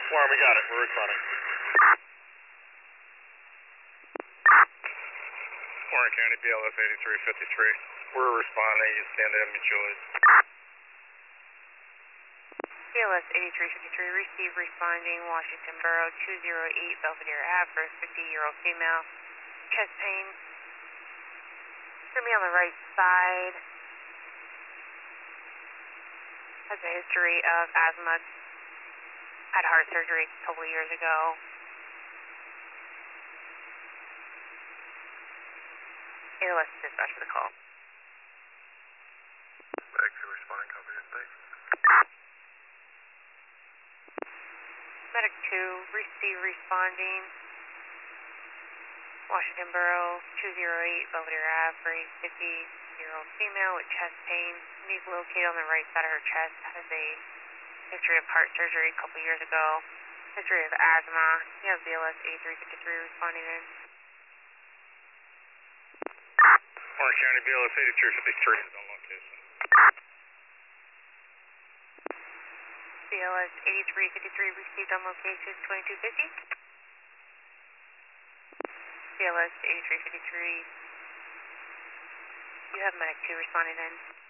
Warren, we got it. We're responding. Warren County, BLS 8353. We're responding. You stand to Julius. BLS 8353, receive responding Washington Borough 208 Belvedere Ave for a 50-year-old female. Chest pain. Going to be on the right side. Has a history of asthma. Had heart surgery a couple of years ago. ALS dispatch for the call. Back to responding, copy and thanks. Medic 2, receive responding Washington Borough 208 Belvedere Ave for a 50-year-old female with chest pain. Needs located on the right side of her chest. Has a history of heart surgery a couple years ago. History of asthma. You have BLS 8353 responding in. Warren County, BLS 8353 is on location. BLS 8353 received on location 2250. BLS 8353. You have Medic 2 responding in.